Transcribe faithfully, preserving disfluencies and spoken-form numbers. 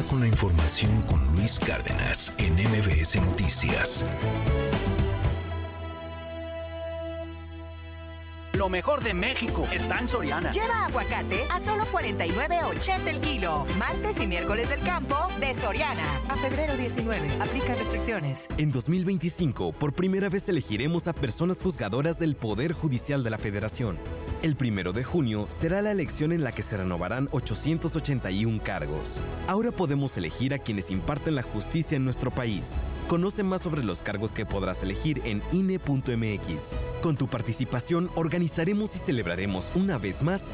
con la información con Luis Cárdenas en M B S Noticias. Lo mejor de México está en Soriana. Lleva aguacate a solo cuarenta y nueve ochenta el kilo. Martes y miércoles del campo de Soriana. A febrero diecinueve. Aplica restricciones. En dos mil veinticinco, por primera vez elegiremos a personas juzgadoras del Poder Judicial de la Federación. El primero de junio será la elección en la que se renovarán ochocientos ochenta y uno cargos. Ahora podemos elegir a quienes imparten la justicia en nuestro país. Conoce más sobre los cargos que podrás elegir en I N E punto M X. Con tu participación, organizaremos y celebraremos una vez más